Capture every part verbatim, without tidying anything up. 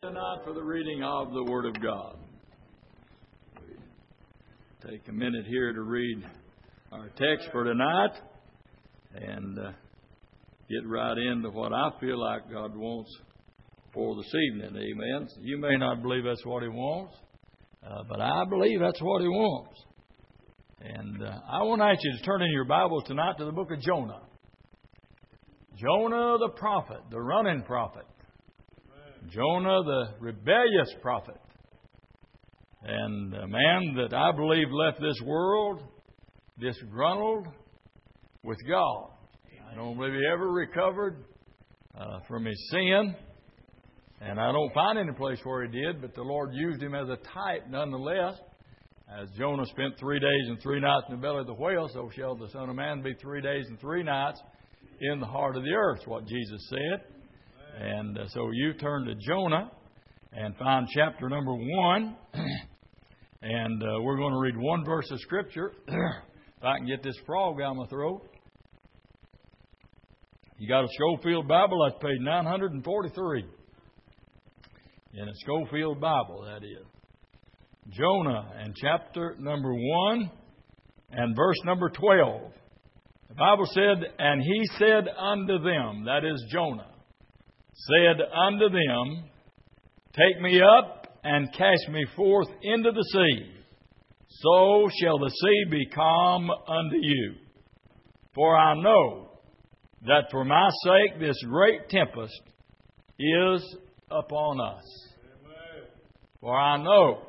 tonight for the reading of the Word of God. We take a minute here to read our text for tonight and uh, get right into what I feel like God wants for this evening. Amen. You may not believe that's what He wants, uh, but I believe that's what He wants. And uh, I want to ask you to turn in your Bibles tonight to the book of Jonah. Jonah the prophet, the running prophet. Jonah the rebellious prophet. And a man that I believe left this world disgruntled with God. I don't believe he ever recovered uh, from his sin. And I don't find any place where he did, but the Lord used him as a type nonetheless. As Jonah spent three days and three nights in the belly of the whale, so shall the Son of Man be three days and three nights in the heart of the earth, what Jesus said. And uh, so you turn to Jonah and find chapter number one. and uh, we're going to read one verse of Scripture. If I can get this frog out of my throat. You got a Schofield Bible, that's page nine hundred forty-three. In a Schofield Bible, that is. Jonah and chapter number one and verse number twelve. The Bible said, and he said unto them, that is Jonah, said unto them, take me up and cast me forth into the sea. So shall the sea be calm unto you. For I know that for my sake this great tempest is upon us. Amen. For I know,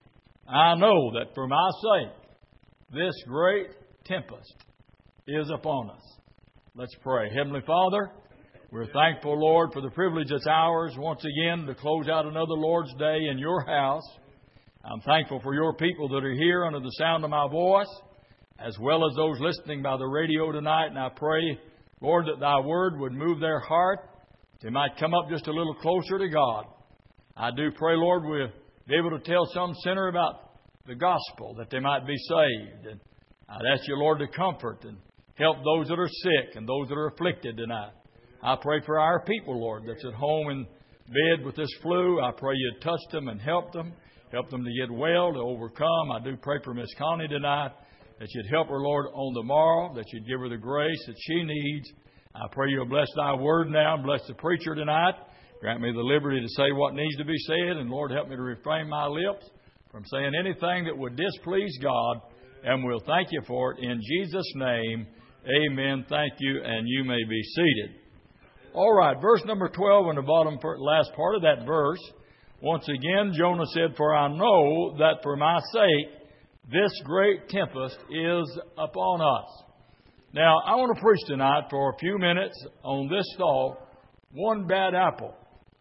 I know that for my sake this great tempest is upon us. Let's pray. Heavenly Father, we're thankful, Lord, for the privilege that's ours once again to close out another Lord's Day in your house. I'm thankful for your people that are here under the sound of my voice, as well as those listening by the radio tonight. And I pray, Lord, that thy word would move their heart. They might come up just a little closer to God. I do pray, Lord, we'll be able to tell some sinner about the gospel, that they might be saved. And I'd ask you, Lord, to comfort and help those that are sick and those that are afflicted tonight. I pray for our people, Lord, that's at home in bed with this flu. I pray you'd touch them and help them. Help them to get well, to overcome. I do pray for Miss Connie tonight, that you'd help her, Lord, on the morrow, that you'd give her the grace that she needs. I pray you'll bless thy word now and bless the preacher tonight. Grant me the liberty to say what needs to be said. And, Lord, help me to refrain my lips from saying anything that would displease God. And we'll thank you for it in Jesus' name. Amen. Thank you, and you may be seated. All right, verse number twelve on the bottom last part of that verse. Once again, Jonah said, for I know that for my sake this great tempest is upon us. Now, I want to preach tonight for a few minutes on this thought, one bad apple.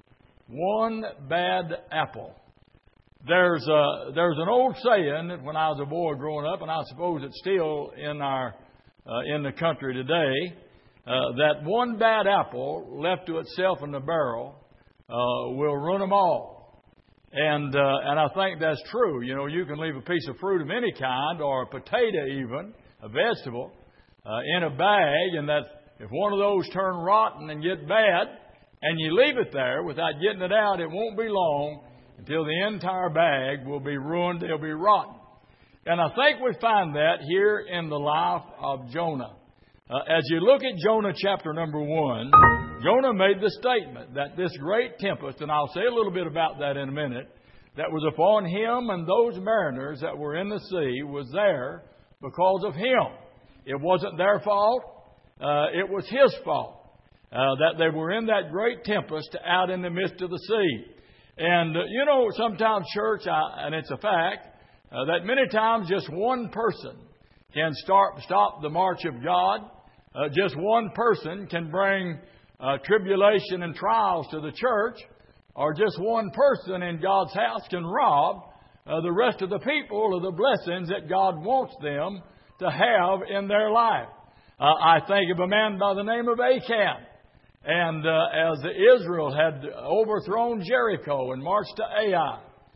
One bad apple. There's a, there's an old saying that when I was a boy growing up, and I suppose it's still in our uh, in the country today, uh, that one bad apple left to itself in the barrel uh, will ruin them all. And uh, and I think that's true. You know, you can leave a piece of fruit of any kind, or a potato even, a vegetable, uh, in a bag, and that if one of those turn rotten and get bad, and you leave it there without getting it out, it won't be long until the entire bag will be ruined, it'll be rotten. And I think we find that here in the life of Jonah. Uh, as you look at Jonah chapter number one, Jonah made the statement that this great tempest, and I'll say a little bit about that in a minute, that was upon him and those mariners that were in the sea was there because of him. It wasn't their fault. Uh, it was his fault uh, that they were in that great tempest out in the midst of the sea. And, uh, you know, sometimes church, I, and it's a fact, uh, that many times just one person can start, stop the march of God. Uh, just one person can bring uh, tribulation and trials to the church. Or just one person in God's house can rob uh, the rest of the people of the blessings that God wants them to have in their life. Uh, I think of a man by the name of Achan. And uh, as Israel had overthrown Jericho and marched to Ai,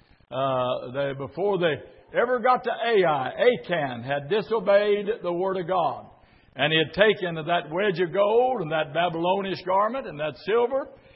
uh, they, before they ever got to Ai, Achan had disobeyed the Word of God. And he had taken that wedge of gold and that Babylonish garment and that silver,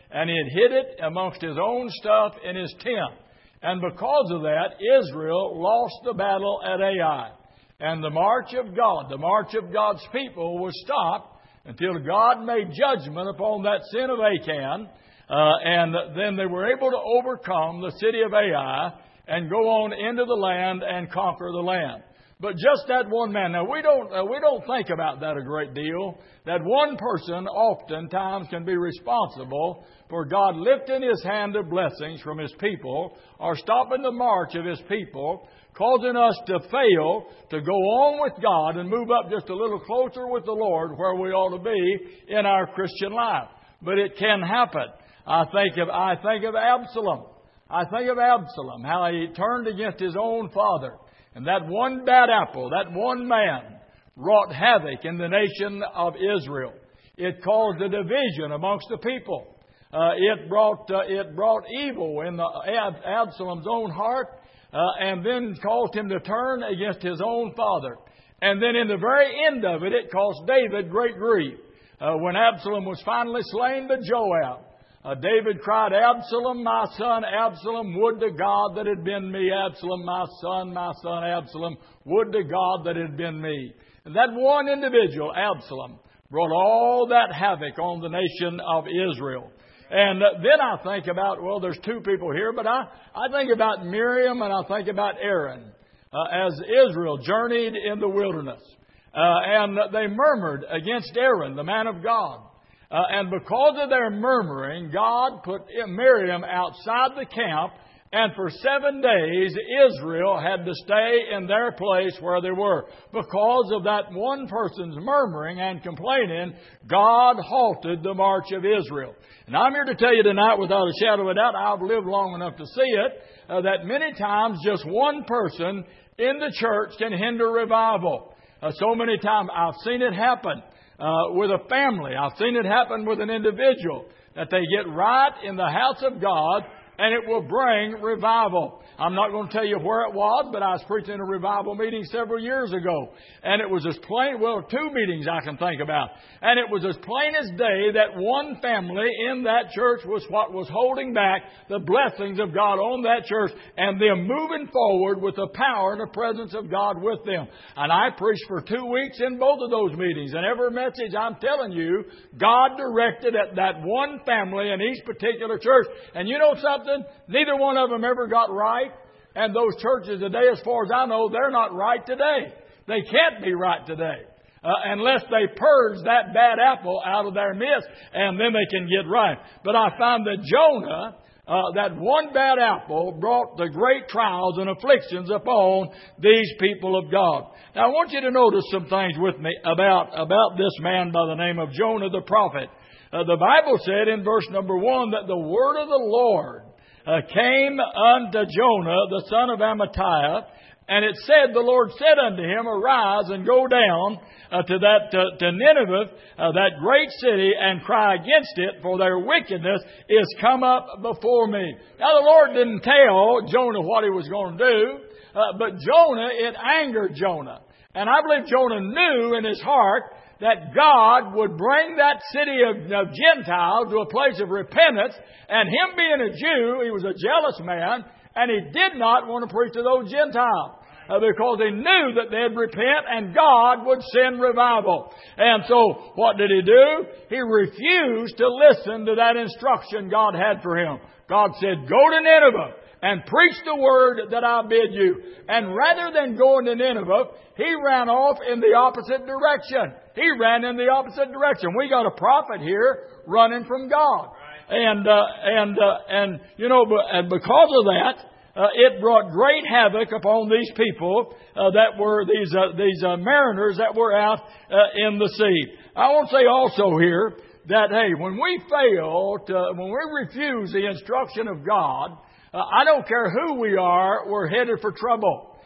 and he had hid it amongst his own stuff in his tent. And because of that, Israel lost the battle at Ai. And the march of God, the march of God's people was stopped until God made judgment upon that sin of Achan. Uh, and then they were able to overcome the city of Ai and go on into the land and conquer the land. But just that one man. Now, we don't uh, we don't think about that a great deal. That one person oftentimes can be responsible for God lifting His hand of blessings from His people or stopping the march of His people, causing us to fail to go on with God and move up just a little closer with the Lord where we ought to be in our Christian life. But it can happen. I think of I think of Absalom. I think of Absalom, how he turned against his own father. And that one bad apple, that one man, wrought havoc in the nation of Israel. It caused a division amongst the people. Uh, it brought uh, it brought evil in the Ab- Absalom's own heart, uh, and then caused him to turn against his own father. And then in the very end of it, it caused David great grief. Uh, when Absalom was finally slain by Joab, Uh, David cried, Absalom, my son, Absalom, would to God that it had been me. Absalom, my son, my son, Absalom, would to God that it had been me. And that one individual, Absalom, brought all that havoc on the nation of Israel. And uh, then I think about, well, there's two people here, but I, I think about Miriam and I think about Aaron uh, as Israel journeyed in the wilderness. Uh, and they murmured against Aaron, the man of God. Uh, and because of their murmuring, God put Miriam outside the camp, and for seven days Israel had to stay in their place where they were. Because of that one person's murmuring and complaining, God halted the march of Israel. And I'm here to tell you tonight, without a shadow of a doubt, I've lived long enough to see it, uh, that many times just one person in the church can hinder revival. Uh, so many times I've seen it happen. Uh, with a family. I've seen it happen with an individual, that they get right in the house of God and it will bring revival. I'm not going to tell you where it was, but I was preaching a revival meeting several years ago. And it was as plain, well, two meetings I can think about. And it was as plain as day that one family in that church was what was holding back the blessings of God on that church and them moving forward with the power and the presence of God with them. And I preached for two weeks in both of those meetings. And every message I'm telling you, God directed at that one family in each particular church. And you know something? Neither one of them ever got right. And those churches today, as far as I know, they're not right today. They can't be right today. Uh, unless they purge that bad apple out of their midst, and then they can get right. But I found that Jonah, uh, that one bad apple, brought the great trials and afflictions upon these people of God. Now, I want you to notice some things with me about, about this man by the name of Jonah the prophet. Uh, the Bible said in verse number one that the word of the Lord uh, came unto Jonah, the son of Amittai, and it said, the Lord said unto him, arise and go down uh, to that to, to Nineveh, uh, that great city, and cry against it, for their wickedness is come up before me. Now the Lord didn't tell Jonah what he was going to do, uh, but Jonah, it angered Jonah. And I believe Jonah knew in his heart that God would bring that city of, of Gentiles to a place of repentance. And him being a Jew, he was a jealous man, and he did not want to preach to those Gentiles. Uh, because he knew that they'd repent and God would send revival. And so, what did he do? He refused to listen to that instruction God had for him. God said, go to Nineveh and preach the word that I bid you. And rather than going to Nineveh, he ran off in the opposite direction. He ran in the opposite direction. We got a prophet here running from God. And, uh, and, uh, and, you know, and because of that, Uh, it brought great havoc upon these people uh, that were these uh, these uh, mariners that were out uh, in the sea. I want to say also here that, hey, when we fail to, when we refuse the instruction of God, uh, I don't care who we are, we're headed for trouble.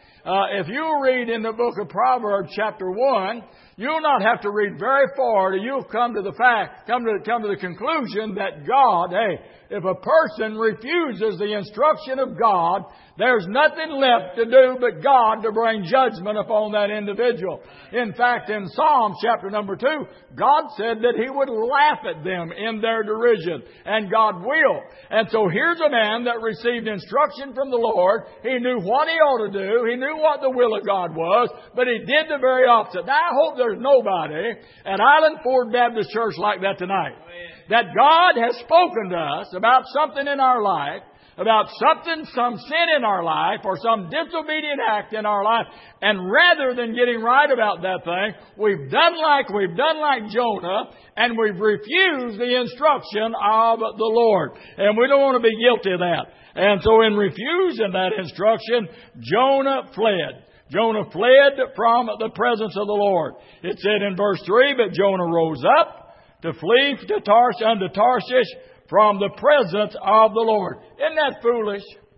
Uh, if you read in the book of Proverbs chapter one, you'll not have to read very far till you'll come to the fact, come to, come to the conclusion that God, hey, if a person refuses the instruction of God, there's nothing left to do but God to bring judgment upon that individual. In fact, in Psalms chapter number two, God said that He would laugh at them in their derision, and God will. And so here's a man that received instruction from the Lord. He knew what he ought to do. He knew what the will of God was, but he did the very opposite. Now, I hope there's nobody at Island Ford Baptist Church like that tonight. That God has spoken to us about something in our life, about something, some sin in our life, or some disobedient act in our life, and rather than getting right about that thing, we've done like we've done like Jonah, and we've refused the instruction of the Lord. And we don't want to be guilty of that. And so in refusing that instruction, Jonah fled. Jonah fled from the presence of the Lord. It said in verse three, but Jonah rose up to flee to Tarsh, unto Tarshish from the presence of the Lord. Isn't that foolish?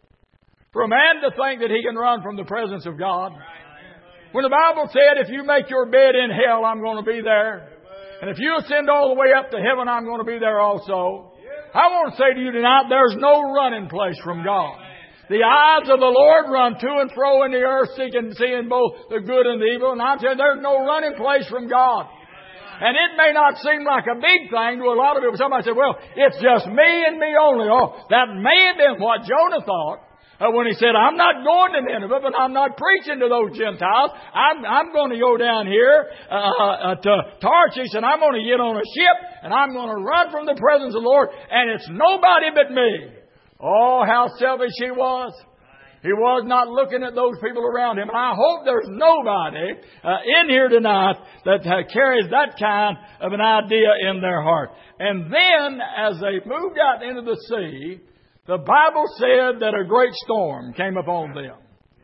For a man to think that he can run from the presence of God. When the Bible said, if you make your bed in hell, I'm going to be there. And if you ascend all the way up to heaven, I'm going to be there also. I want to say to you tonight, there's no running place from God. The eyes of the Lord run to and fro in the earth, seeking, seeing both the good and the evil. And I tell you, there's no running place from God. And it may not seem like a big thing to a lot of people. Somebody said, well, it's just me and me only. Oh, that may have been what Jonah thought uh, when he said, I'm not going to Nineveh, but I'm not preaching to those Gentiles. I'm, I'm going to go down here uh, uh, to Tarshish, and I'm going to get on a ship, and I'm going to run from the presence of the Lord, and it's nobody but me. Oh, how selfish he was. He was not looking at those people around him. And I hope there's nobody uh, in here tonight that uh, carries that kind of an idea in their heart. And then, as they moved out into the sea, the Bible said that a great storm came upon them.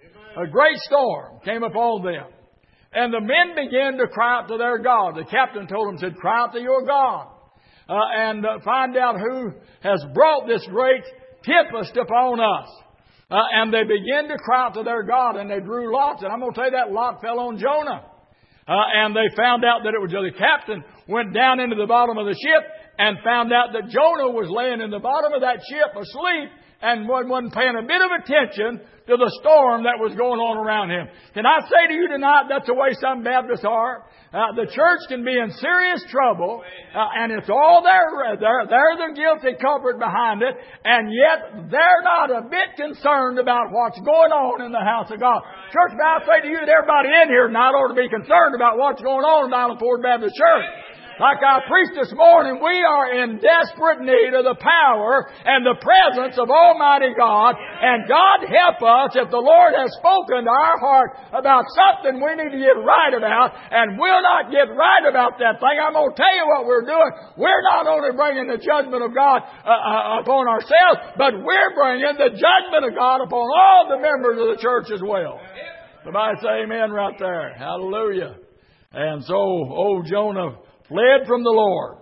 A great storm came upon them. And the men began to cry out to their God. The captain told them, said, cry out to your God. Uh, and uh, find out who has brought this great tempest upon us. Uh, and they began to cry out to their God, and they drew lots. And I'm going to tell you that lot fell on Jonah. Uh, and they found out that it was the captain went down into the bottom of the ship and found out that Jonah was laying in the bottom of that ship asleep and wasn't paying a bit of attention to the storm that was going on around him. Can I say to you tonight, that's the way some Baptists are. Uh, the church can be in serious trouble, uh, and it's all their, they're, they're the guilty culprit behind it, and yet they're not a bit concerned about what's going on in the house of God. Church, I say to you that everybody in here tonight ought to be concerned about what's going on in Island Ford Baptist Church. Like I preached this morning, we are in desperate need of the power and the presence of Almighty God. And God help us if the Lord has spoken to our heart about something we need to get right about, and we'll not get right about that thing. I'm going to tell you what we're doing. We're not only bringing the judgment of God uh, uh, upon ourselves, but we're bringing the judgment of God upon all the members of the church as well. Somebody say amen right there. Hallelujah. And so, old Jonah fled from the Lord.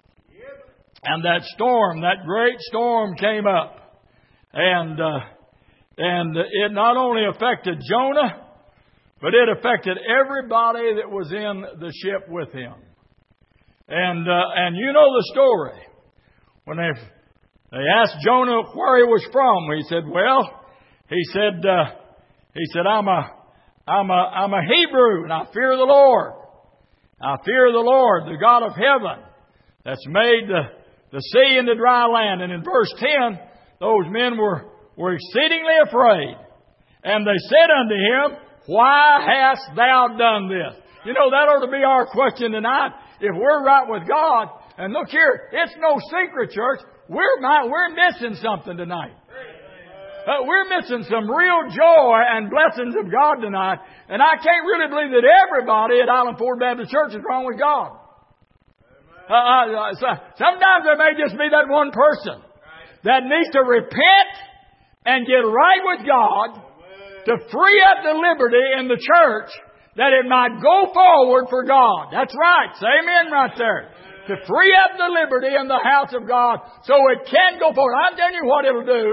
And that storm, that great storm came up. And uh, and it not only affected Jonah, but it affected everybody that was in the ship with him. And uh, and you know the story. When they they asked Jonah where he was from, he said, well, he said, uh, he said, I'm a I'm a I'm a Hebrew, and I fear the Lord. I fear the Lord, the God of heaven, that's made the, the sea and the dry land. And in verse ten, those men were, were exceedingly afraid. And they said unto him, why hast thou done this? You know, that ought to be our question tonight. If we're right with God, and look here, it's no secret, church, we're, we're missing something tonight. Uh, we're missing some real joy and blessings of God tonight. And I can't really believe that everybody at Island Ford Baptist Church is wrong with God. Uh, uh, so sometimes there may just be that one person that needs to repent and get right with God to free up the liberty in the church that it might go forward for God. That's right. Say amen right there. To free up the liberty in the house of God so it can go forward. I'm telling you what it'll do.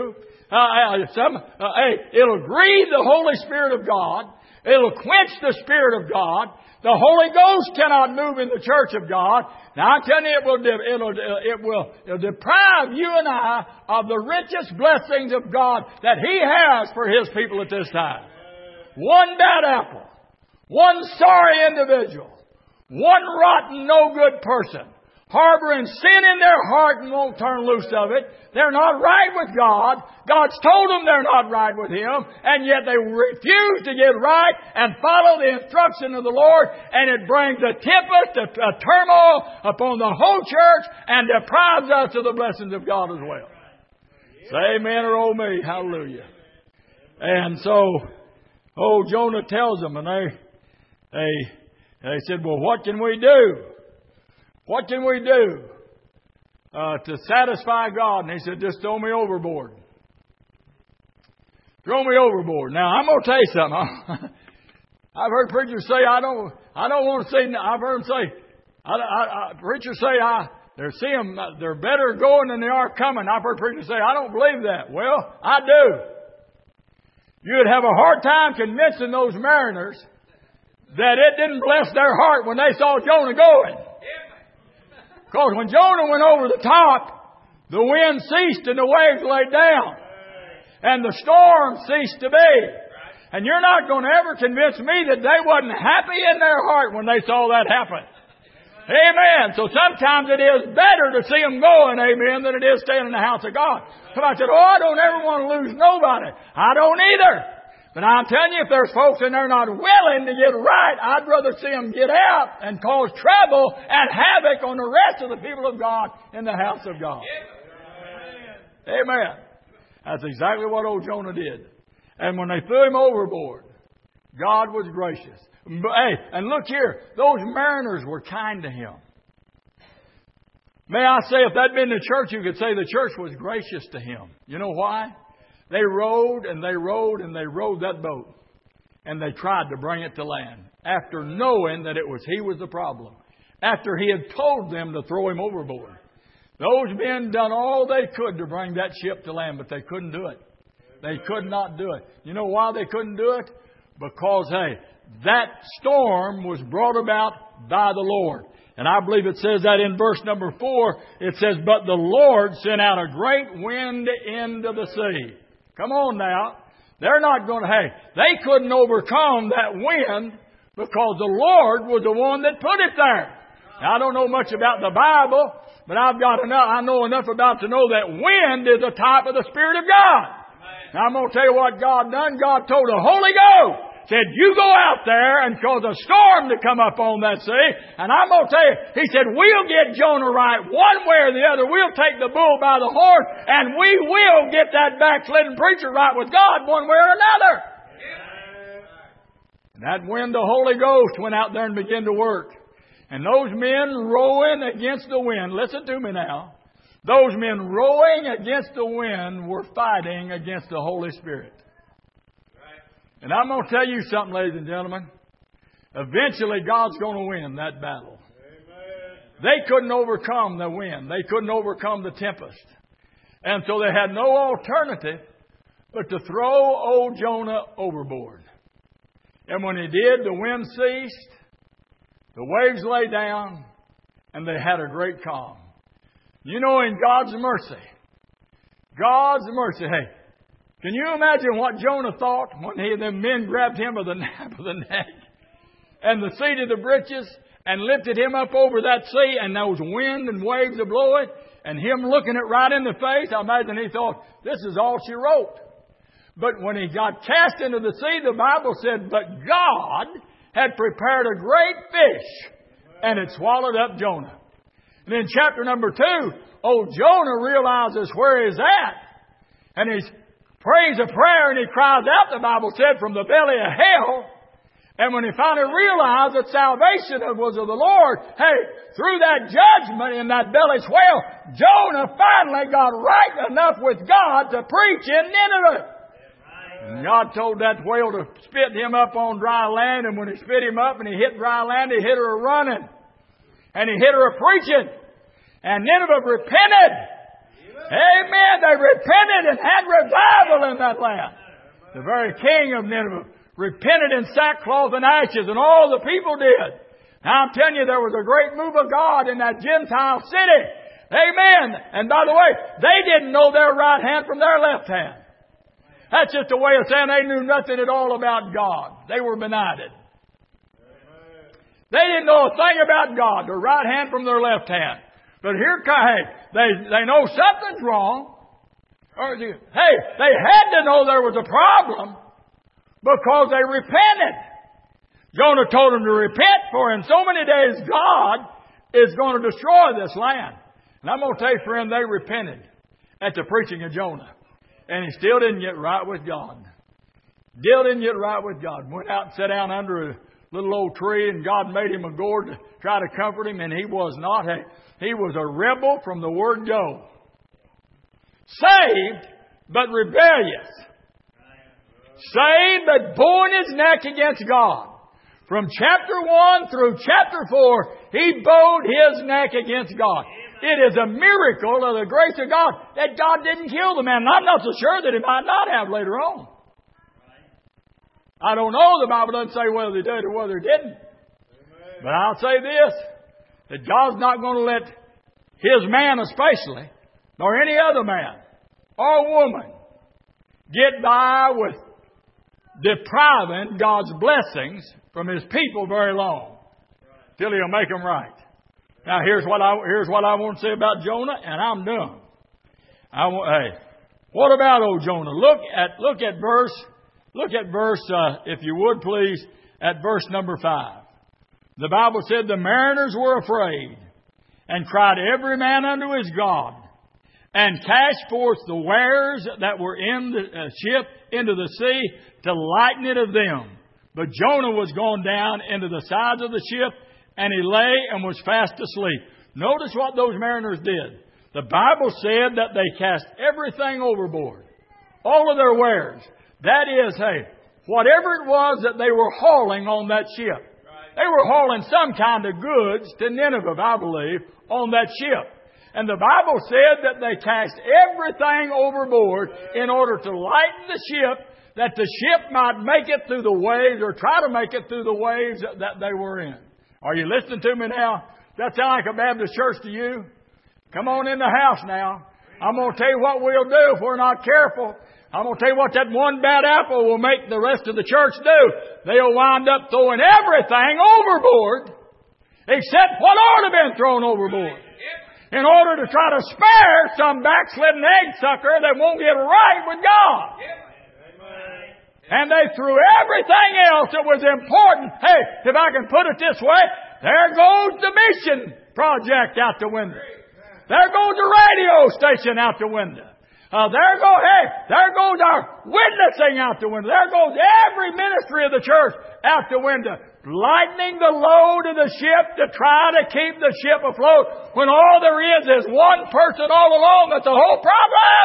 uh, uh, some, uh, hey, it'll grieve the Holy Spirit of God. It'll quench the Spirit of God. The Holy Ghost cannot move in the church of God. Now I'm telling you, it will, it'll, it will it'll deprive you and I of the richest blessings of God that He has for His people at this time. One bad apple, one sorry individual, one rotten, no good person, harboring sin in their heart and won't turn loose of it. They're not right with God. God's told them they're not right with Him, and yet they refuse to get right and follow the instruction of the Lord, and it brings a tempest, a, a turmoil upon the whole church and deprives us of the blessings of God as well. Say amen or oh me. Hallelujah. And so, oh, Jonah tells them, and they, they, they said, well, what can we do? What can we do uh, to satisfy God? And he said, just throw me overboard. Throw me overboard. Now, I'm going to tell you something. I've heard preachers say, I don't I don't want to say, I've heard them say, I, I, I, preachers say, I, they're, see them, they're better going than they are coming. I've heard preachers say, I don't believe that. Well, I do. You'd have a hard time convincing those mariners that it didn't bless their heart when they saw Jonah going. Because when Jonah went over the top, the wind ceased and the waves laid down. And the storm ceased to be. And you're not going to ever convince me that they wasn't happy in their heart when they saw that happen. Amen. So sometimes it is better to see them going, amen, than it is staying in the house of God. Somebody said, oh, I don't ever want to lose nobody. I don't either. But I'm telling you, if there's folks and they're not willing to get right, I'd rather see them get out and cause trouble and havoc on the rest of the people of God in the house of God. Amen. Amen. That's exactly what old Jonah did. And when they threw him overboard, God was gracious. Hey, and look here, those mariners were kind to him. May I say, if that'd been the church, you could say the church was gracious to him. You know why? They rowed and they rowed and they rowed that boat. And they tried to bring it to land. After knowing that it was he was the problem. After he had told them to throw him overboard. Those men done all they could to bring that ship to land, but they couldn't do it. They could not do it. You know why they couldn't do it? Because, hey, that storm was brought about by the Lord. And I believe it says that in verse number four. It says, but the Lord sent out a great wind into the sea. Come on now. They're not going to, hey, they couldn't overcome that wind because the Lord was the one that put it there. Now, I don't know much about the Bible, but I've got enough, I know enough about to know that wind is a type of the Spirit of God. Now, I'm going to tell you what God done. God told the Holy Ghost, said, you go out there and cause a storm to come up on that sea. And I'm going to tell you, He said, we'll get Jonah right one way or the other. We'll take the bull by the horn and we will get that backslidden preacher right with God one way or another. And that when the Holy Ghost went out there and began to work. And those men rowing against the wind, listen to me now. Those men rowing against the wind were fighting against the Holy Spirit. And I'm going to tell you something, ladies and gentlemen. Eventually, God's going to win that battle. Amen. They couldn't overcome the wind. They couldn't overcome the tempest. And so they had no alternative but to throw old Jonah overboard. And when he did, the wind ceased, the waves lay down, and they had a great calm. You know, in God's mercy, God's mercy, hey, can you imagine what Jonah thought when he, the men grabbed him by the nape of the neck and the seat of the breeches and lifted him up over that sea and those wind and waves a blowing and him looking it right in the face? I imagine he thought, this is all she wrote. But when he got cast into the sea, the Bible said, but God had prepared a great fish and it swallowed up Jonah. And in chapter number two, old Jonah realizes where he's at. And he's prays a prayer and he cries out, the Bible said, from the belly of hell. And when he finally realized that salvation was of the Lord, hey, through that judgment in that belly swell, Jonah finally got right enough with God to preach in Nineveh. And God told that whale to spit him up on dry land. And when he spit him up and he hit dry land, he hit her a running. And he hit her a preaching. And Nineveh repented. Amen. They repented and had revival in that land. The very king of Nineveh repented in sackcloth and ashes, and all the people did. Now I'm telling you, there was a great move of God in that Gentile city. Amen. And by the way, they didn't know their right hand from their left hand. That's just a way of saying they knew nothing at all about God. They were benighted. They didn't know a thing about God, their right hand from their left hand. But here, hey, they, they know something's wrong. Or, hey, they had to know there was a problem because they repented. Jonah told them to repent, for in so many days God is going to destroy this land. And I'm going to tell you, friend, they repented at the preaching of Jonah. And he still didn't get right with God. Still didn't get right with God. Went out and sat down under a little old tree, and God made him a gourd to try to comfort him, and he was not. Hey, he was a rebel from the word go. Saved, but rebellious. Saved, but bowing his neck against God. From chapter one through chapter four, he bowed his neck against God. It is a miracle of the grace of God that God didn't kill the man. And I'm not so sure that he might not have later on. I don't know. The Bible doesn't say whether he did or whether he didn't. But I'll say this, that God's not going to let His man especially, nor any other man or woman, get by with depriving God's blessings from His people very long, till He'll make them right. Now here's what I here's what I want to say about Jonah, and I'm done. I want, hey, what about old Jonah? Look at look at verse look at verse uh, if you would please, at verse number five. The Bible said the mariners were afraid, and cried every man unto his God, and cast forth the wares that were in the uh, ship into the sea to lighten it of them. But Jonah was gone down into the sides of the ship, and he lay and was fast asleep. Notice what those mariners did. The Bible said that they cast everything overboard. All of their wares. That is, hey, whatever it was that they were hauling on that ship. They were hauling some kind of goods to Nineveh, I believe, on that ship. And the Bible said that they cast everything overboard in order to lighten the ship, that the ship might make it through the waves, or try to make it through the waves that they were in. Are you listening to me now? Does that sound like a Baptist church to you? Come on in the house now. I'm going to tell you what we'll do if we're not careful. I'm going to tell you what that one bad apple will make the rest of the church do. They'll wind up throwing everything overboard except what ought to have been thrown overboard, in order to try to spare some backslidden egg sucker that won't get right with God. And they threw everything else that was important. Hey, if I can put it this way, there goes the mission project out the window. There goes the radio station out the window. Uh, there go, hey, there goes our witnessing out the window. There goes every ministry of the church out the window. Lightening the load of the ship to try to keep the ship afloat, when all there is is one person all along. That's the whole problem.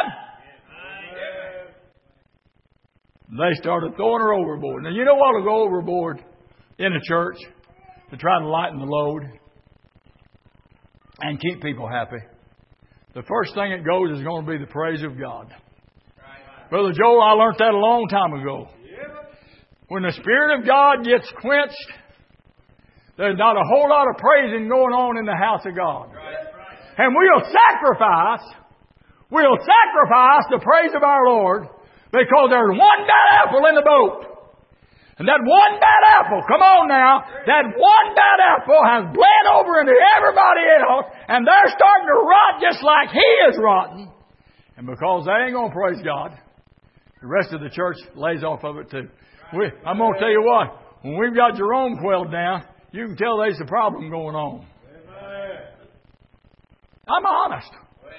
They started throwing her overboard. Now, you know what will go overboard in a church to try to lighten the load and keep people happy? The first thing that goes is going to be the praise of God. Brother Joe, I learned that a long time ago. When the Spirit of God gets quenched, there's not a whole lot of praising going on in the house of God. And we'll sacrifice, we'll sacrifice the praise of our Lord, because there's one bad apple in the boat. And that one bad apple, come on now, that one bad apple has bled over into everybody else, and they're starting to rot just like he is rotten. And because they ain't going to praise God, the rest of the church lays off of it too. We, I'm going to tell you what, when we've got Jerome quelled down, you can tell there's a problem going on. I'm honest.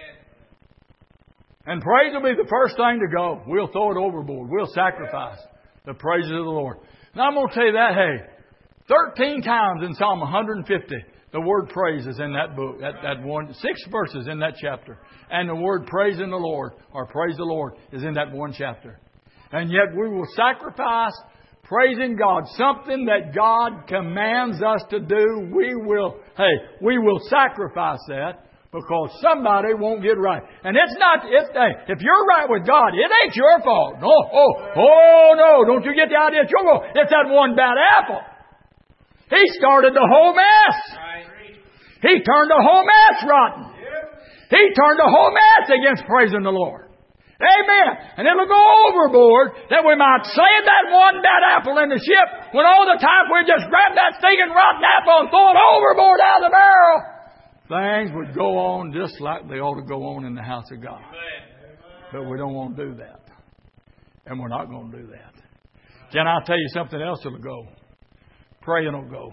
And praise will be the first thing to go. We'll throw it overboard. We'll sacrifice the praises of the Lord. Now I'm going to tell you that, hey, thirteen times in Psalm one hundred fifty, the word praise is in that book, that, that one, six verses in that chapter. And the word praise in the Lord, or praise the Lord, is in that one chapter. And yet we will sacrifice praising God, something that God commands us to do. We will, hey, we will sacrifice that Because somebody won't get right. And it's not, it's, hey, if you're right with God, it ain't your fault. No, oh, oh no, don't you get the idea it's your fault. It's that one bad apple. He started the whole mess. He turned the whole mess rotten. He turned the whole mess against praising the Lord. Amen. And it'll go overboard that we might save that one bad apple in the ship when all the time we just grab that stinking rotten apple and throw it overboard out of the barrel. Things would go on just like they ought to go on in the house of God. But we don't want to do that. And we're not going to do that. Can I tell you something else that'll go? Praying will go.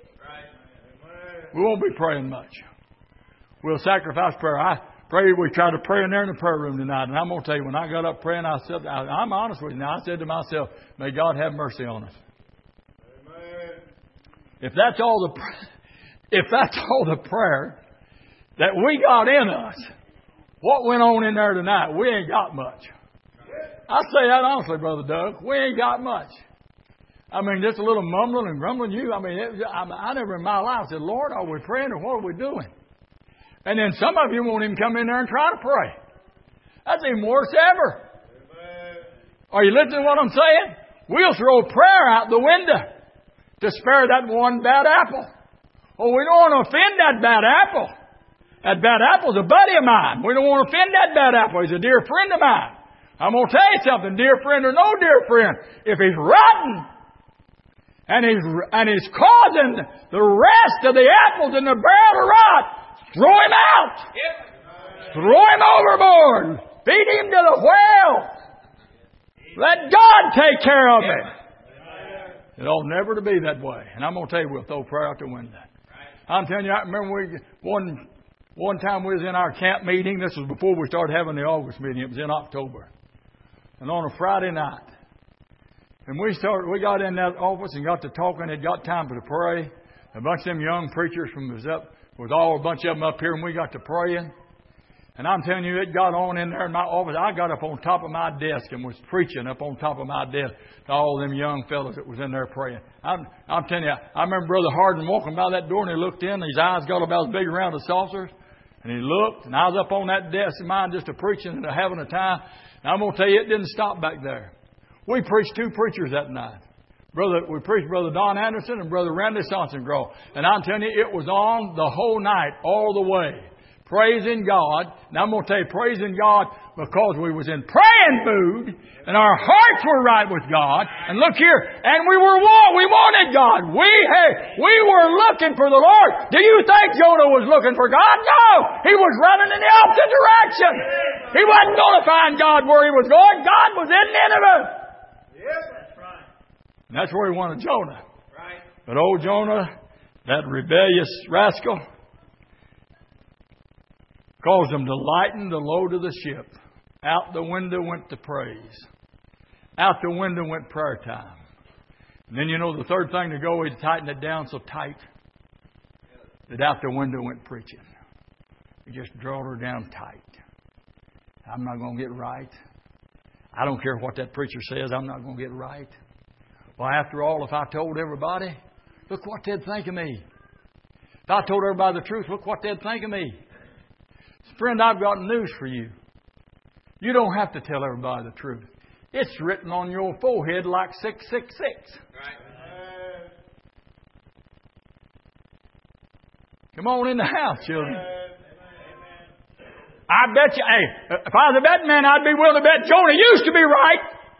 We won't be praying much. We'll sacrifice prayer. I pray we try to pray in there in the prayer room tonight. And I'm going to tell you, when I got up praying, I said, I, I'm honest with you now. I said to myself, may God have mercy on us. Amen. If that's all the, if that's all the prayer that we got in us, what went on in there tonight? We ain't got much. I say that honestly, Brother Doug. We ain't got much. I mean, just a little mumbling and grumbling. You, I mean, it, I, I never in my life said, Lord, are we praying or what are we doing? And then some of you won't even come in there and try to pray. That's even worse ever. Amen. Are you listening to what I'm saying? We'll throw prayer out the window to spare that one bad apple. Oh, we don't want to offend that bad apple. That bad apple's a buddy of mine. We don't want to offend that bad apple. He's a dear friend of mine. I'm going to tell you something, dear friend or no dear friend. If he's rotten and he's, and he's causing the rest of the apples in the barrel to rot, throw him out. Yep. Throw him overboard. Feed him to the whale. Let God take care of him. It ought never to be that way. And I'm going to tell you, we'll throw prayer out the window. I'm telling you, I remember we, one, one time we was in our camp meeting. This was before we started having the August meeting. It was in October. And on a Friday night. And we started, we got in that office and got to talking. It got time to pray. A bunch of them young preachers from was up, was all a bunch of them up here, and we got to praying. And I'm telling you, it got on in there in my office. I got up on top of my desk and was preaching up on top of my desk to all them young fellows that was in there praying. I'm, I'm telling you, I remember Brother Hardin walking by that door, and he looked in, and his eyes got about as big around as saucers. And he looked, and I was up on that desk of mine just a preaching and a having a time. And I'm going to tell you, it didn't stop back there. We preached two preachers that night. Brother, we preached Brother Don Anderson and Brother Randy Sonsengro. And I'm telling you, it was on the whole night, all the way. Praising God. Now I'm going to tell you, praising God because we was in praying mood and our hearts were right with God. And look here, and we were we wanted God. We hey, we were looking for the Lord. Do you think Jonah was looking for God? No, he was running in the opposite direction. He wasn't going to find God where he was going. God was in Nineveh. Yes, that's right. And that's where he wanted Jonah. Right. But old Jonah, that rebellious rascal, caused them to lighten the load of the ship. Out the window went the praise. Out the window went prayer time. And then you know the third thing to go is to tighten it down so tight that out the window went preaching. We just draw her down tight. I'm not going to get right. I don't care what that preacher says. I'm not going to get right. Well, after all, if I told everybody, look what they'd think of me. If I told everybody the truth, look what they'd think of me. Friend, I've got news for you. You don't have to tell everybody the truth. It's written on your forehead like six six six. Right. Come on in the house, children. I bet you, hey, if I was a betting man, I'd be willing to bet Jonah used to be right.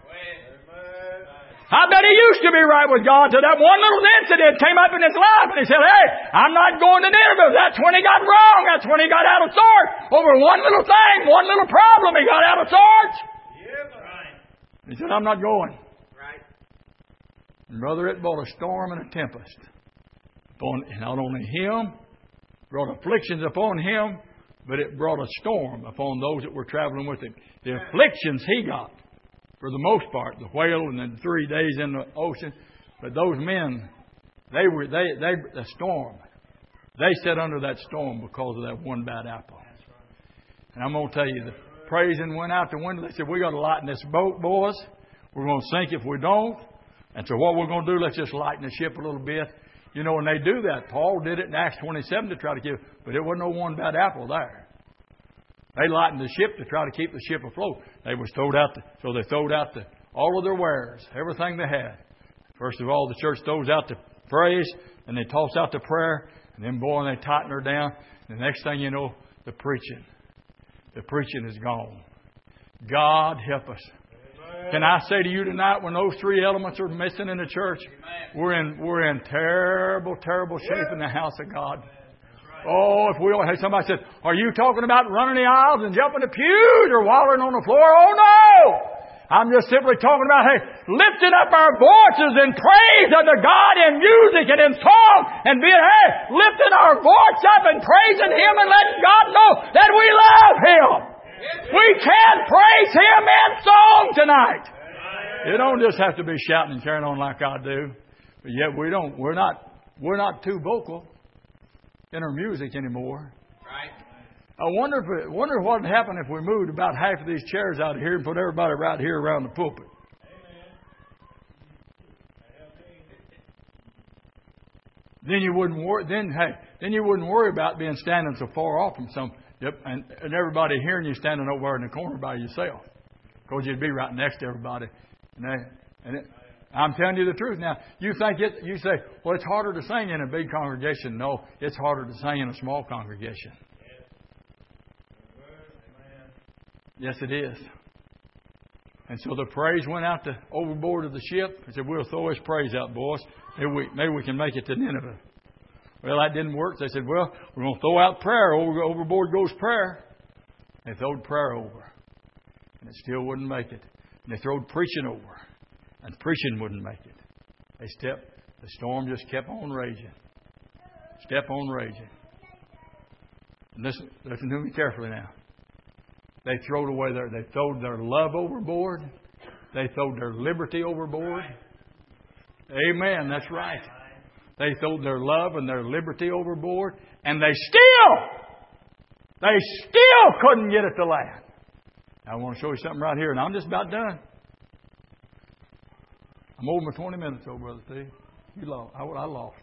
I bet he used to be right with God till that one little incident came up in his life and he said, hey, I'm not going to Nineveh. That's when he got wrong. That's when he got out of sorts. Over one little thing, one little problem, he got out of sorts. Yep. Right. He said, I'm not going. Right. And brother, it brought a storm and a tempest upon not only him, brought afflictions upon him, but it brought a storm upon those that were traveling with him. The afflictions he got, for the most part, the whale and then three days in the ocean. But those men, they were they they the storm. They sat under that storm because of that one bad apple. And I'm going to tell you, the praising went out the window. They said, we got to lighten this boat, boys. We're going to sink if we don't. And so what we're going to do, let's just lighten the ship a little bit. You know, when they do that, Paul did it in Acts twenty-seven to try to keep, but it wasn't no one bad apple there. They lightened the ship to try to keep the ship afloat. They was throwed out, the, so they throwed out the, all of their wares, everything they had. First of all, the church throws out the praise, and they toss out the prayer, and then, boy, they tighten her down. And the next thing you know, the preaching. The preaching is gone. God help us. Amen. Can I say to you tonight, when those three elements are missing in the church, Amen. we're in we're in terrible, terrible shape in the house of God. Right. Oh, if we don't, hey, somebody said, "Are you talking about running the aisles and jumping the pews or wallowing on the floor?" Oh no! I'm just simply talking about, hey, lifting up our voices in praise unto God in music and in song and being, hey, lifting our voice up and praising Him and letting God know that we love Him. We can praise Him in song tonight. You don't just have to be shouting and carrying on like I do. But yet we don't, we're not, we're not too vocal in our music anymore. Right. I wonder if it, wonder what would happen if we moved about half of these chairs out of here and put everybody right here around the pulpit. Then you wouldn't worry. Then hey, then you wouldn't worry about being standing so far off from some. Yep, and, and everybody hearing you standing over there in the corner by yourself, because you'd be right next to everybody. And, they, and it, I'm telling you the truth. Now you think it. You say, well, it's harder to sing in a big congregation. No, it's harder to sing in a small congregation. Yes, it is. And so the praise went out the overboard of the ship. They said, we'll throw His praise out, boys. Maybe we, maybe we can make it to Nineveh. Well, that didn't work. They said, well, we're going to throw out prayer. Over, overboard goes prayer. They throwed prayer over. And it still wouldn't make it. And they throwed preaching over. And preaching wouldn't make it. They stepped. The storm just kept on raging. Step on raging. And listen, listen to me carefully now. They throwed away their, they throwed their love overboard. They throwed their liberty overboard. Amen. That's right. They throwed their love and their liberty overboard. And they still, they still couldn't get it to land. Now, I want to show you something right here. And I'm just about done. I'm over my twenty minutes, old Brother Steve. You lost. I, I lost.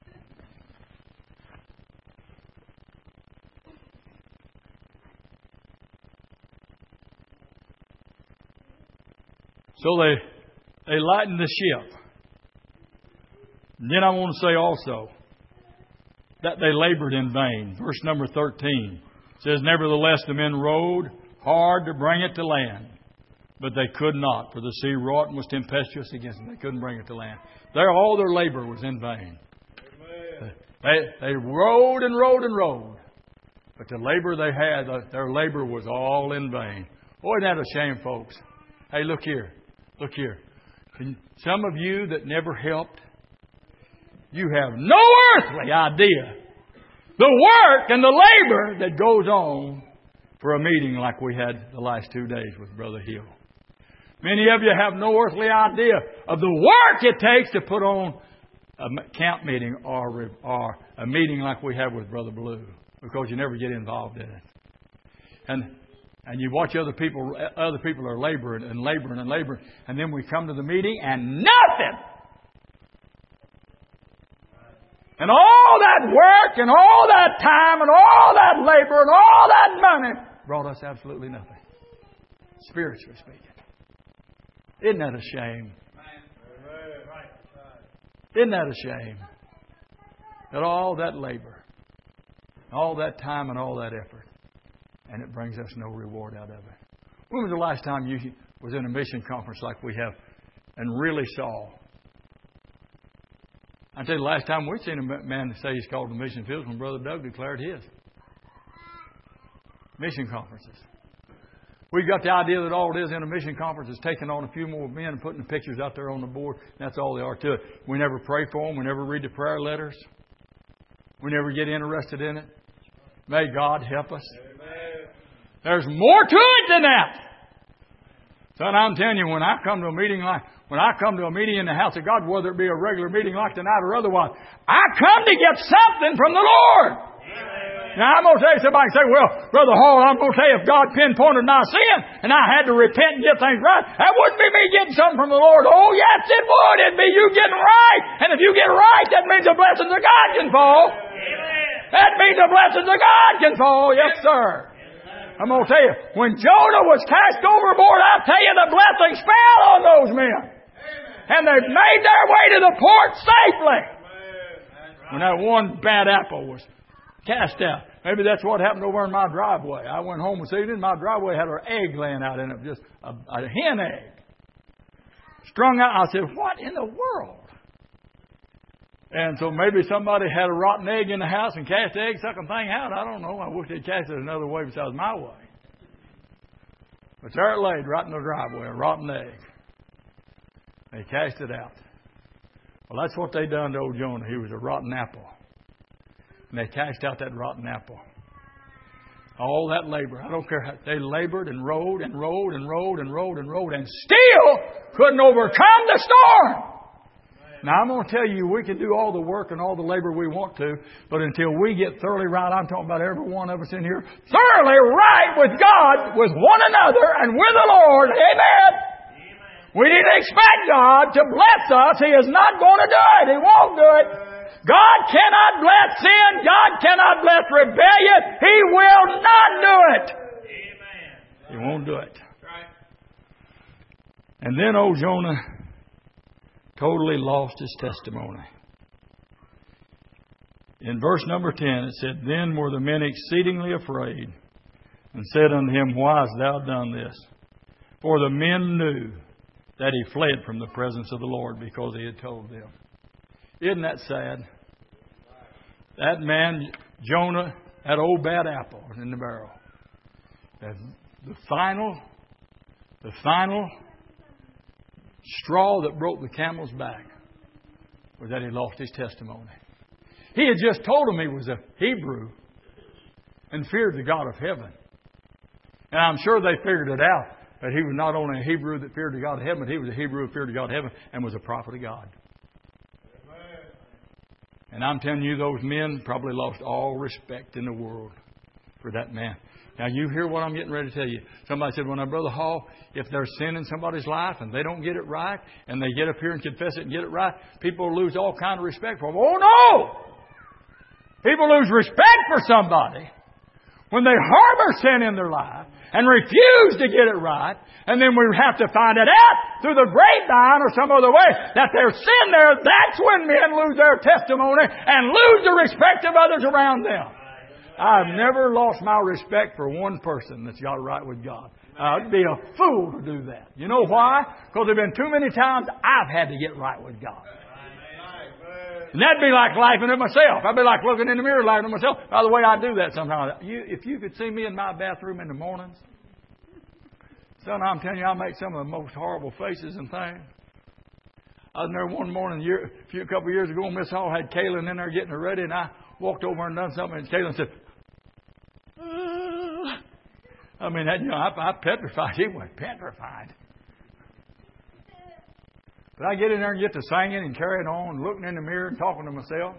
So they they lightened the ship. And then I want to say also that they labored in vain. Verse number thirteen says, nevertheless the men rowed hard to bring it to land, but they could not, for the sea wrought and was tempestuous against them. They couldn't bring it to land. Their, all their labor was in vain. Amen. They, they rowed and rowed and rowed, but the labor they had, their labor was all in vain. Boy, isn't that a shame, folks? Hey, look here. Look here. Can, some of you that never helped, you have no earthly idea the work and the labor that goes on for a meeting like we had the last two days with Brother Hill. Many of you have no earthly idea of the work it takes to put on a camp meeting or, or a meeting like we have with Brother Blue, because you never get involved in it. And And you watch other people, other people are laboring and laboring and laboring. And then we come to the meeting and nothing. And all that work and all that time and all that labor and all that money brought us absolutely nothing. Spiritually speaking. Isn't that a shame? Isn't that a shame? That all that labor, all that time and all that effort, and it brings us no reward out of it. When was the last time you was in a mission conference like we have and really saw? I tell you, the last time we've seen a man say he's called the mission fields when Brother Doug declared his. Mission conferences. We've got the idea that all it is in a mission conference is taking on a few more men and putting the pictures out there on the board. That's all they are to it. We never pray for them. We never read the prayer letters. We never get interested in it. May God help us. There's more to it than that. Son, I'm telling you, when I come to a meeting like, when I come to a meeting in the house of God, whether it be a regular meeting like tonight or otherwise, I come to get something from the Lord. Amen. Now, I'm going to say, somebody say, well, Brother Hall, I'm going to say if God pinpointed my sin and I had to repent and get things right, that wouldn't be me getting something from the Lord? Oh, yes, it would. It'd be you getting right. And if you get right, that means the blessings of God can fall. That means the blessings of God can fall. Yes, sir. I'm going to tell you, when Jonah was cast overboard, I tell you, the blessings fell on those men. And they made their way to the port safely. When that one bad apple was cast out. Maybe that's what happened over in my driveway. I went home this evening, my driveway had an egg laying out in it, just a, a hen egg. Strung out. I said, what in the world? And so maybe somebody had a rotten egg in the house and cast the egg-sucking thing out. I don't know. I wish they'd cast it another way besides my way. But there it laid right in the driveway, a rotten egg. They cast it out. Well, that's what they done to old Jonah. He was a rotten apple. And they cast out that rotten apple. All that labor. I don't care how. They labored and rode and rode and rode and rode and rode and still couldn't overcome the storm. Now, I'm going to tell you, we can do all the work and all the labor we want to, but until we get thoroughly right, I'm talking about every one of us in here, thoroughly right with God, with one another, and with the Lord. Amen. Amen. We need to expect God to bless us. He is not going to do it. He won't do it. God cannot bless sin. God cannot bless rebellion. He will not do it. Amen. He won't do it. And then old Jonah totally lost his testimony. In verse number ten, it said, Then were the men exceedingly afraid, and said unto him, Why hast thou done this? For the men knew that he fled from the presence of the Lord, because he had told them. Isn't that sad? That man, Jonah, had old bad apple in the barrel. And the final, the final straw that broke the camel's back was that he lost his testimony. He had just told him he was a Hebrew and feared the God of heaven. And I'm sure they figured it out, that he was not only a Hebrew that feared the God of heaven, but he was a Hebrew who feared the God of heaven and was a prophet of God. And I'm telling you, those men probably lost all respect in the world for that man. Now, you hear what I'm getting ready to tell you. Somebody said, well, now, Brother Hall, if there's sin in somebody's life and they don't get it right, and they get up here and confess it and get it right, people lose all kind of respect for them. Oh, no! People lose respect for somebody when they harbor sin in their life and refuse to get it right, and then we have to find it out through the grapevine or some other way that there's sin there. That's when men lose their testimony and lose the respect of others around them. I've never lost my respect for one person that's got right with God. I'd be a fool to do that. You know why? Because there have been too many times I've had to get right with God. And that'd be like laughing at myself. I'd be like looking in the mirror laughing at myself. By the way, I do that sometimes. You, if you could see me in my bathroom in the mornings, son, I'm telling you, I make some of the most horrible faces and things. I was there one morning year, a few a couple of years ago. Miss Hall had Kaylin in there getting her ready, and I walked over and done something, and Kaylin said, uh, I mean, that, you know, I, I petrified. He went petrified. But I get in there and get to singing and carrying on and looking in the mirror and talking to myself.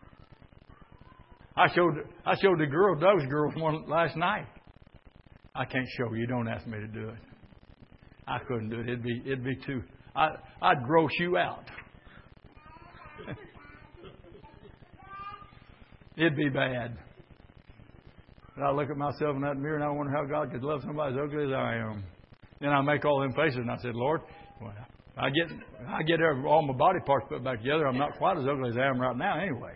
I showed I showed the girl, those girls one last night. I can't show you. Don't ask me to do it. I couldn't do it. It'd be it'd be too. I I'd gross you out. It'd be bad. But I look at myself in that mirror and I wonder how God could love somebody as ugly as I am. Then I make all them faces and I said, Lord, well, I get I get all my body parts put back together. I'm not quite as ugly as I am right now anyway.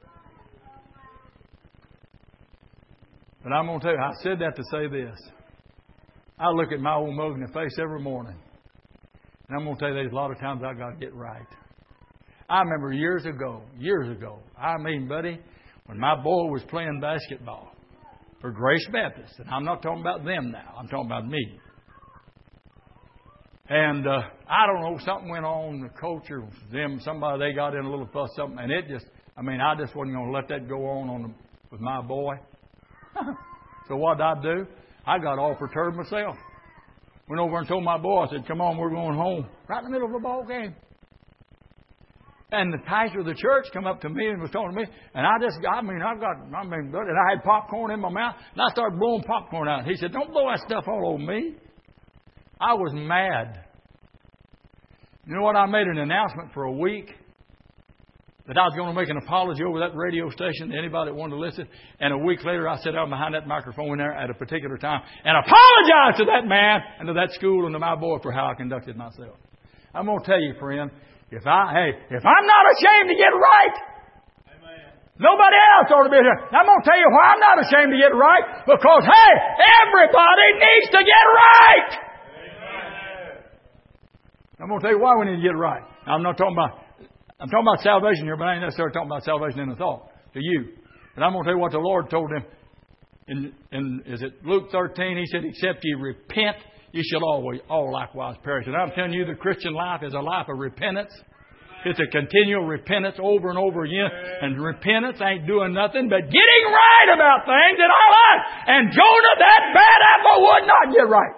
But I'm going to tell you, I said that to say this. I look at my old mug in the face every morning. And I'm going to tell you, there's a lot of times I got to get right. I remember years ago, years ago, I mean, buddy, when my boy was playing basketball for Grace Baptist. And I'm not talking about them now. I'm talking about me. And uh, I don't know, something went on, the coach or them, somebody, they got in a little fuss, something, and it just, I mean, I just wasn't going to let that go on, on the, with my boy. So what did I do? I got all perturbed myself. Went over and told my boy, I said, come on, we're going home. Right in the middle of a ball game. And the pastor of the church come up to me and was talking to me, and I just, I mean, I got, I mean, and I had popcorn in my mouth, and I started blowing popcorn out. He said, don't blow that stuff all over me. I was mad. You know what? I made an announcement for a week that I was going to make an apology over that radio station to anybody that wanted to listen. And a week later, I sat down behind that microphone there at a particular time and apologized to that man and to that school and to my boy for how I conducted myself. I'm going to tell you, friend, if I, hey, if I'm not ashamed to get right, amen, nobody else ought to be here. I'm going to tell you why I'm not ashamed to get right. Because, hey, everybody needs to get right. Amen. I'm going to tell you why we need to get right. I'm not talking about I'm talking about salvation here, but I ain't necessarily talking about salvation in the thought to you. But I'm going to tell you what the Lord told him. In, in is it Luke thirteen? He said, except ye repent, ye shall always all likewise perish. And I'm telling you, the Christian life is a life of repentance. It's a continual repentance over and over again. And repentance ain't doing nothing but getting right about things in our life. And Jonah, that bad apple, would not get right.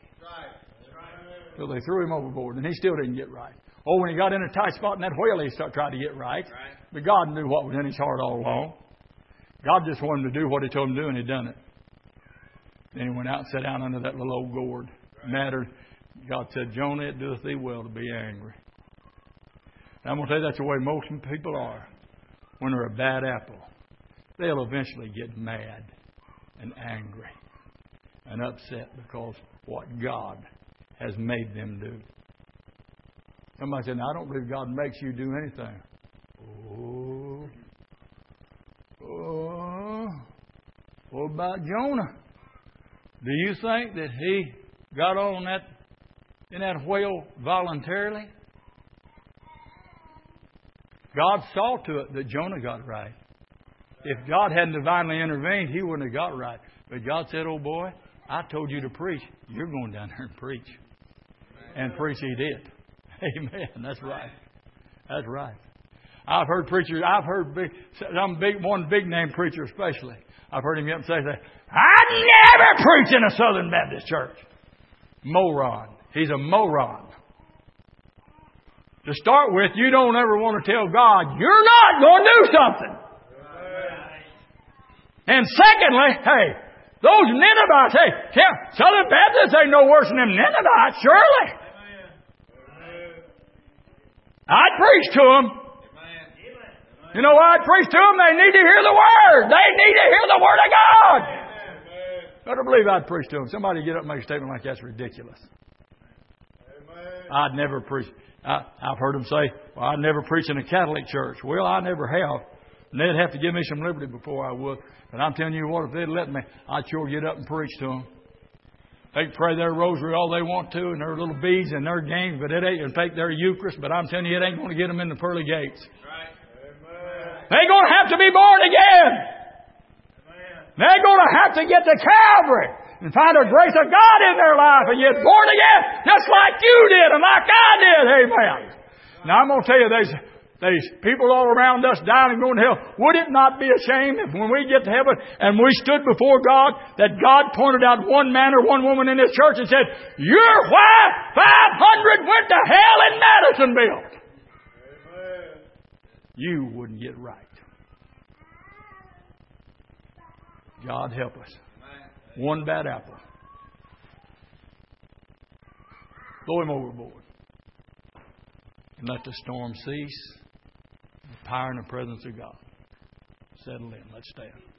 So they threw him overboard, and he still didn't get right. Oh, when he got in a tight spot in that whale, he started trying to get right. right. But God knew what was in his heart all along. God just wanted him to do what He told him to do, and He done it. Then he went out and sat down under that little old gourd. Right. Mattered. God said, Jonah, it doeth thee well to be angry. And I'm going to tell you, that's the way most people are. When they're a bad apple, they'll eventually get mad and angry and upset because what God has made them do. Somebody said, I don't believe God makes you do anything. Oh. Oh. What about Jonah? Do you think that he got on that in that whale voluntarily? God saw to it that Jonah got right. If God hadn't divinely intervened, he wouldn't have got right. But God said, oh boy, I told you to preach. You're going down there and preach. And preach he did. Amen. That's right. That's right. I've heard preachers, I've heard big, some big, one big name preacher especially. I've heard him get up and say, I never preach in a Southern Baptist church. Moron. He's a moron. To start with, you don't ever want to tell God you're not going to do something. And secondly, hey, those Ninevites, hey, Southern Baptists ain't no worse than them Ninevites, surely. I'd preach to them. You know why I'd preach to them? They need to hear the Word. They need to hear the Word of God. Better believe I'd preach to them. Somebody get up and make a statement like that's ridiculous. I'd never preach. I, I've heard them say, well, I'd never preach in a Catholic church. Well, I never have. And they'd have to give me some liberty before I would. But I'm telling you what, if they'd let me, I'd sure get up and preach to them. They can pray their rosary all they want to and their little beads and their games, but it ain't, and take their Eucharist, but I'm telling you, it ain't going to get them in the pearly gates. Right. They're going to have to be born again. Amen. They're going to have to get to Calvary and find the grace of God in their life and get born again, just like you did and like I did. Amen. Now, I'm going to tell you, there's There's people all around us dying and going to hell. Would it not be a shame if when we get to heaven and we stood before God, that God pointed out one man or one woman in this church and said, your wife, five hundred went to hell in Madisonville. Amen. You wouldn't get right. God help us. Amen. One bad apple. Throw him overboard. And let the storm cease. The power and the presence of God. Settle in. Let's stand.